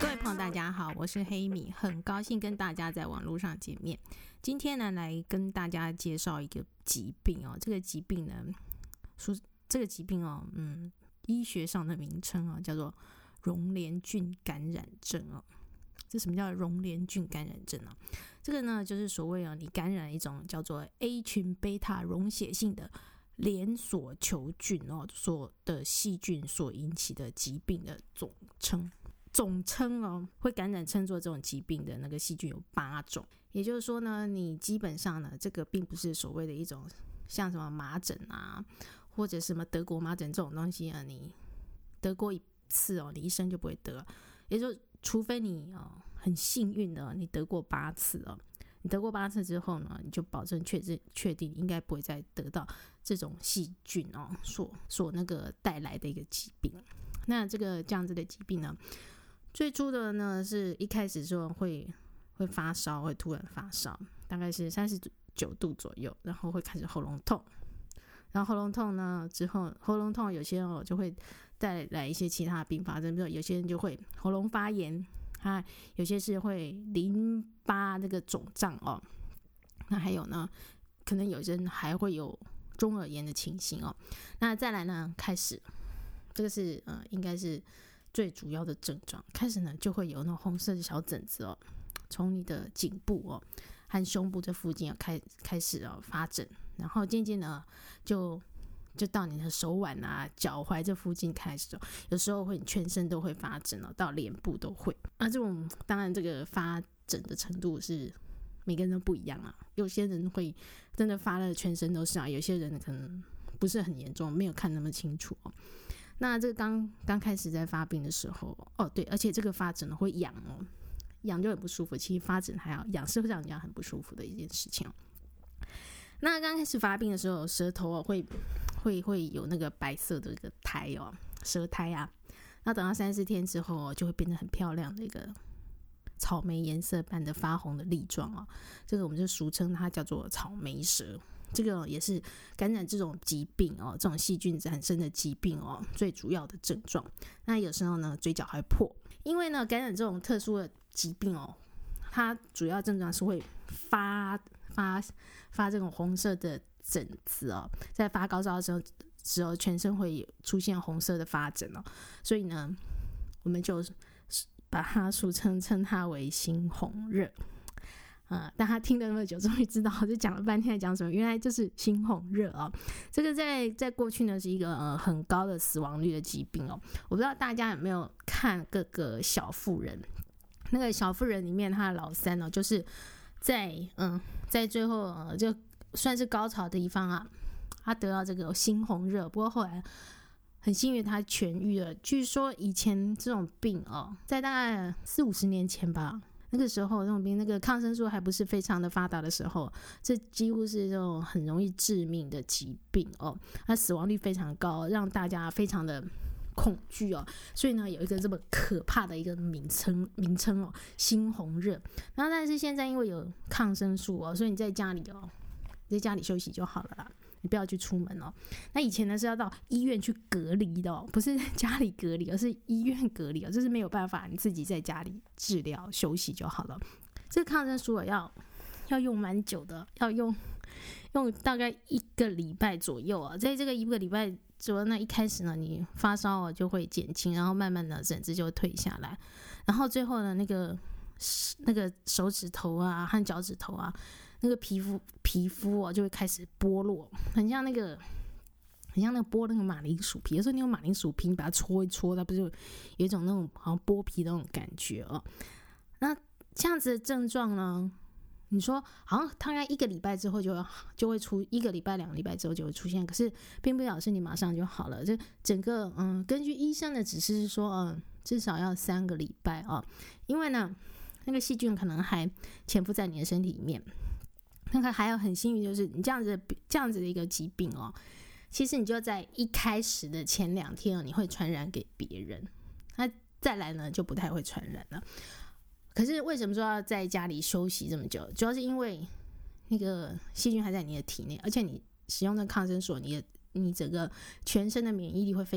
位朋友大家好，我是黑米，很高兴跟大家在网络上见面。今天呢，来跟大家介绍一个疾病哦。这个疾病呢，医学上的名称叫做溶联菌感染症哦。这什么叫溶联菌感染症啊？这个呢，就是所谓你感染一种叫做 A 群贝塔溶血性的连锁球菌所的细菌所引起的疾病的总称会感染称作这种疾病的那个细菌有8种。也就是说呢，你基本上呢，这个并不是所谓的一种像什么麻疹啊，或者什么德国麻疹这种东西你得过一次你一生就不会得。也就是说，除非你很幸运的你得过8次你得过8次之后呢，你就保证确定应该不会再得到这种细菌所那个带来的一个疾病。那这样子的疾病呢，最初的呢是一开始就会发烧，会突然发烧，大概是39度左右，然后会开始喉咙痛，然后喉咙痛呢之后，喉咙痛有些就会带来一些其他的并发症，比如有些人就会喉咙发炎，有些是会淋巴那个肿胀那还有呢，可能有些人还会有中耳炎的情形那再来呢，开始这个是应该是最主要的症状，开始呢就会有那种红色的小疹子从你的颈部和胸部这附近开始发疹，然后渐渐的就到你的手腕脚踝这附近开始有时候会你全身都会发疹到脸部都会。这种当然这个发疹的程度是每个人都不一样有些人会真的发了全身都是有些人可能不是很严重，没有看那么清楚那这个刚开始在发病的时候对，而且这个发疹会痒痒就很不舒服，其实发疹还好，痒是会让人家很不舒服的一件事情那刚开始发病的时候，舌头会有那个白色的一个苔舌苔那等到3-4天之后就会变得很漂亮的一个草莓颜色般的发红的粒状这个我们就俗称它叫做草莓舌。这个也是感染这种疾病这种细菌产生的疾病最主要的症状。那有时候呢，嘴角还破，因为呢，感染这种特殊的疾病它主要症状是会发这种红色的疹子在发高烧的时候全身会出现红色的发疹所以呢，我们就把它俗称它为猩红热但他听了那么久，终于知道，就讲了半天在讲什么，原来就是猩红热这个在过去呢是一个很高的死亡率的疾病我不知道大家有没有看各个小妇人，那个小妇人里面他的老三就是在最后就算是高潮的地方他得到这个猩红热，不过后来很幸运他痊愈了。据说以前这种病在大概40-50年前吧，那个时候那种病，那个抗生素还不是非常的发达的时候，这几乎是这种很容易致命的疾病它死亡率非常高，让大家非常的恐惧所以呢有一个这么可怕的一个名称猩红热。然后但是现在因为有抗生素所以你在家里休息就好了啦，你不要去出门那以前呢是要到医院去隔离的不是家里隔离，而是医院隔离这是没有办法，你自己在家里治疗休息就好了。这个抗生素要用蛮久的，要用大概1个礼拜左右在这个1个礼拜左右，那一开始呢你发烧就会减轻，然后慢慢的疹子就会退下来，然后最后呢那个手指头和脚趾头那个皮肤就会开始剥落，很像那个剥那个马铃薯皮。有时候你用马铃薯皮你把它搓一搓，它不是有一种那种好像剥皮的那种感觉那这样子的症状呢，你说好像大概1个礼拜之后就会出，1个礼拜2个礼拜之后就会出现，可是并不表示你马上就好了。这整个根据医生的指示是说至少要3个礼拜因为呢那个细菌可能还潜伏在你的身体里面。那个还有很幸运，就是你这样子的一个疾病其实你就在一开始的前2天你会传染给别人，那再来呢就不太会传染了。可是为什么说要在家里休息这么久？主要是因为那个细菌还在你的体内，而且你使用的抗生素，你整个全身的免疫力会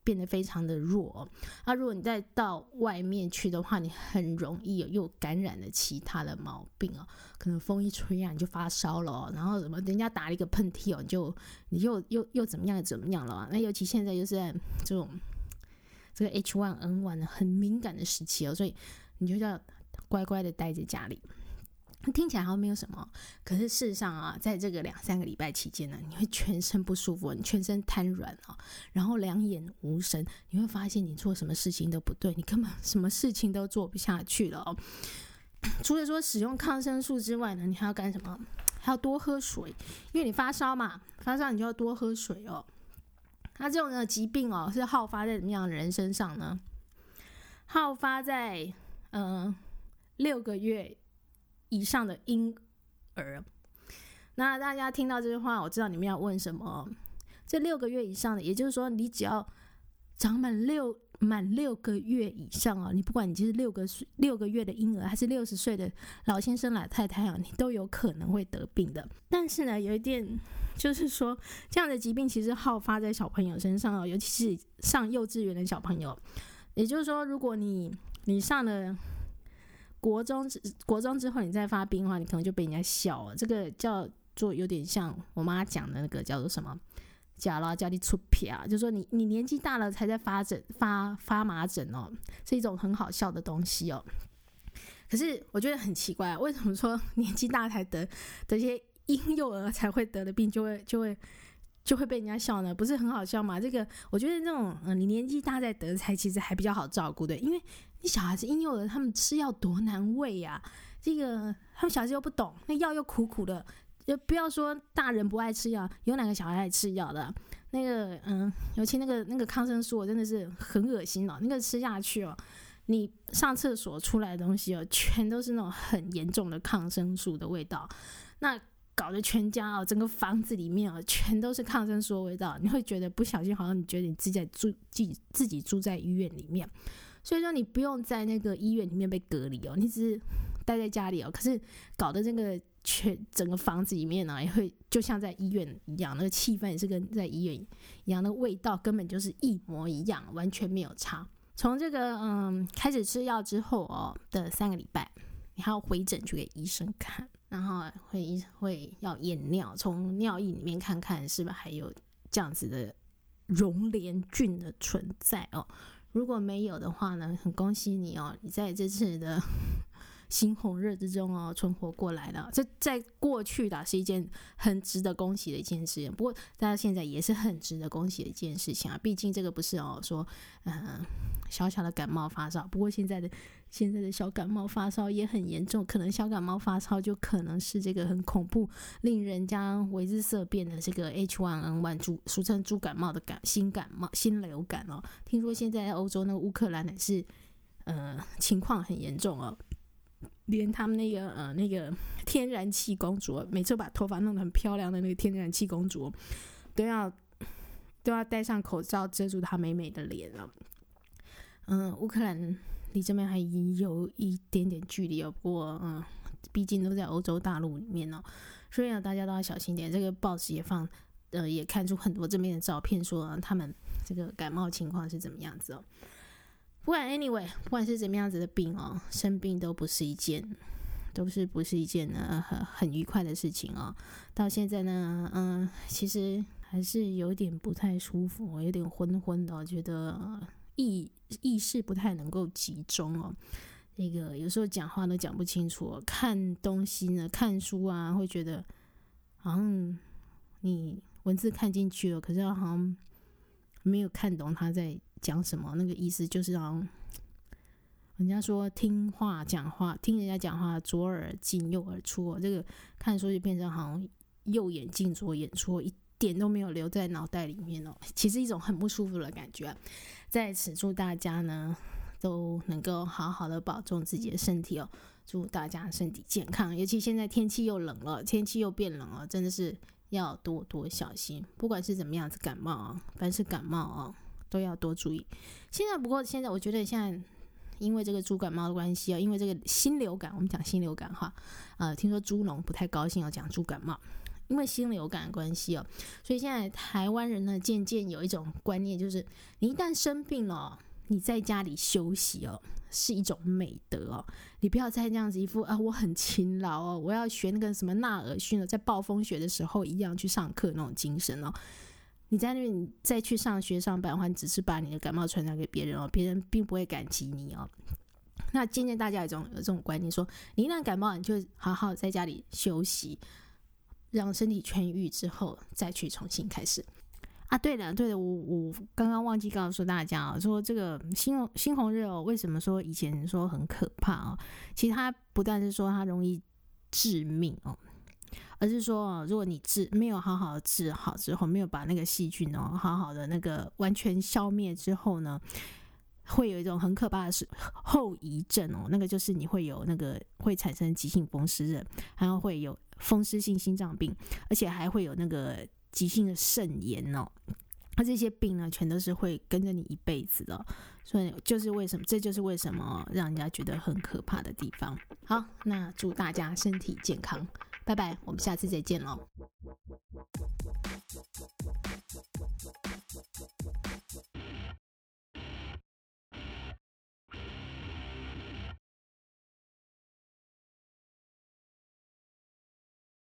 变得非常的弱如果你再到外面去的话，你很容易又感染了其他的毛病可能风一吹你就发烧了然后什么人家打了一个喷嚏你又怎么样了那尤其现在就是在这个 H1N1 很敏感的时期所以你就要乖乖的待在家里。听起来好像没有什么，可是事实上在这个2-3个礼拜期间呢，你会全身不舒服，你全身瘫软然后两眼无神，你会发现你做什么事情都不对，你根本什么事情都做不下去了除了说使用抗生素之外呢，你还要干什么？还要多喝水，因为你发烧嘛，发烧你就要多喝水那这种疾病是好发在怎么样的人身上呢？好发在6个月以上的婴儿。那大家听到这句话，我知道你们要问什么这6个月以上的，也就是说你只要长满6个月以上你不管你是6个月的婴儿还是60岁的老先生老太太你都有可能会得病的。但是呢，有一点就是说，这样的疾病其实好发在小朋友身上尤其是上幼稚园的小朋友。也就是说，如果你上了国中之后你再发病的话，你可能就被人家笑这个叫做有点像我妈讲的那个叫做什么假啦叫你出皮就是说你年纪大了才在发麻疹是一种很好笑的东西可是我觉得很奇怪为什么说年纪大才得这些婴幼儿才会得的病就会被人家笑呢？不是很好笑吗？这个我觉得这种你年纪大再得才其实还比较好照顾的，因为你小孩子婴幼儿他们吃药多难喂这个他们小孩子又不懂，那药又苦苦的，不要说大人不爱吃药，有哪个小孩爱吃药的那个尤其那个抗生素真的是很恶心那个吃下去你上厕所出来的东西全都是那种很严重的抗生素的味道，那搞得全家整个房子里面全都是抗生素的味道，你会觉得不小心好像你觉得你自己住在医院里面。所以说你不用在那个医院里面被隔离你只是待在家里可是搞得这个整个房子里面也会就像在医院一样，那个气氛也是跟在医院一样，那个味道根本就是一模一样，完全没有差。从这个开始吃药之后的3个礼拜，你还要回诊去给医生看，然后会要验尿，从尿液里面看看是不是还有这样子的溶连菌的存在如果没有的话呢，很恭喜你你在这次的猩红热之中存活过来了。这在过去的是一件很值得恭喜的一件事情，不过大家现在也是很值得恭喜的一件事情毕竟这个不是说小小的感冒发烧，不过现在的小感冒发烧也很严重，可能小感冒发烧就可能是这个很恐怖令人家为之色变的这个 H1N1 俗称猪感冒的新流感听说现在欧洲那个乌克兰也是情况很严重连他们那个天然气公主每次把头发弄得很漂亮的那个天然气公主都要戴上口罩遮住她美美的脸乌克兰离这边还有一点点距离不过毕竟都在欧洲大陆里面所以大家都要小心点。这个报纸也也看出很多这边的照片说他们这个感冒情况是怎么样子不管 anyway 不管是怎么样子的病生病都不是一件很愉快的事情到现在呢其实还是有点不太舒服有点昏昏的觉得意识不太能够集中那个有时候讲话都讲不清楚看东西呢看书会觉得好像你文字看进去了，可是好像没有看懂他在讲什么，那个意思就是好像人家说听人家讲话左耳进右耳出这个看书就变成好像右眼进左眼出，一点都没有留在脑袋里面其实一种很不舒服的感觉在此祝大家呢都能够好好的保重自己的身体祝大家身体健康，尤其现在天气又冷了，天气又变冷了，真的是要多多小心，不管是怎么样子感冒凡是感冒都要多注意。不过现在我觉得现在因为这个猪感冒的关系因为这个新流感，我们讲新流感听说猪农不太高兴讲猪感冒， 因为新流感的关系哦，所以现在台湾人呢渐渐有一种观念，就是你一旦生病了，你在家里休息哦，是一种美德哦。你不要再这样子一副我很勤劳哦，我要学那个什么纳尔逊在暴风雪的时候一样去上课那种精神哦。你在那边你再去上学上班的话，你只是把你的感冒传染给别人哦，别人并不会感激你哦。那渐渐大家有这种观念，说你一旦感冒，你就好好在家里休息，让身体痊愈之后再去重新开始。对了，我刚刚忘记告诉大家说这个猩红热为什么说以前说很可怕其实它不但是说它容易致命而是说如果你没有好好的治好之后，没有把那个细菌好好的那个完全消灭之后呢，会有一种很可怕的后遗症那个就是你会有那个会产生急性风湿热，然后会有风湿性心脏病，而且还会有那个急性的肾炎那这些病呢，全都是会跟着你一辈子的所以这就是为什么让人家觉得很可怕的地方。好，那祝大家身体健康，拜拜，我们下次再见咯。